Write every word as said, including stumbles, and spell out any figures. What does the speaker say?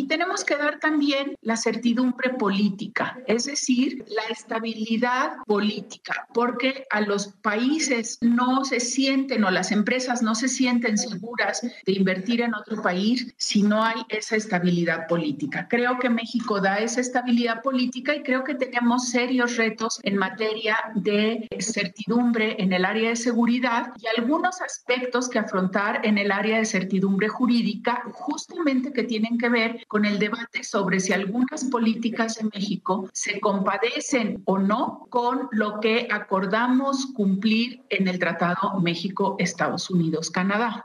Y tenemos que dar también la certidumbre política, es decir, la estabilidad política, porque a los países no se sienten o las empresas no se sienten seguras de invertir en otro país si no hay esa estabilidad política. Creo que México da esa estabilidad política y creo que tenemos serios retos en materia de certidumbre en el área de seguridad y algunos aspectos que afrontar en el área de certidumbre jurídica, justamente que tienen que ver con el debate sobre si algunas políticas de México se compadecen o no con lo que acordamos cumplir en el Tratado México-Estados Unidos-Canadá.